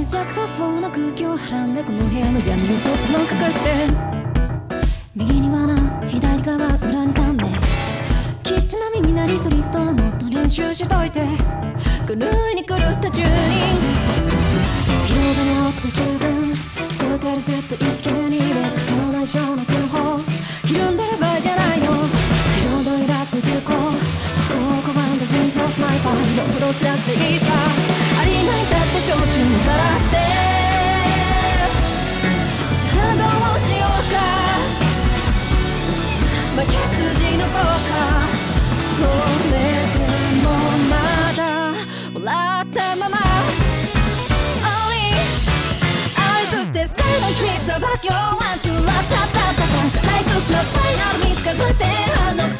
ジャックはフォーの空気をはらんでこの部屋の闇をそっと隠して右にはな左側裏に3名キッチンの耳鳴りソリストはもっと練習しといて狂いに狂ったチューニングピロードの音が十分聞こえてるずっと192で過剰な以上の空砲ひるんでる場合じゃないのピロードいらずの銃口思考を拒んだ人造スナイパー色ほど知らせていいさありえないだって焼酎もさらってさあどうしようか負け筋のポーカーそれでもまだ笑ったまま Only 愛そしてスカイの秘密はバキョンワンツーラッタッタッタッタ退屈なスパイラル見つかって反応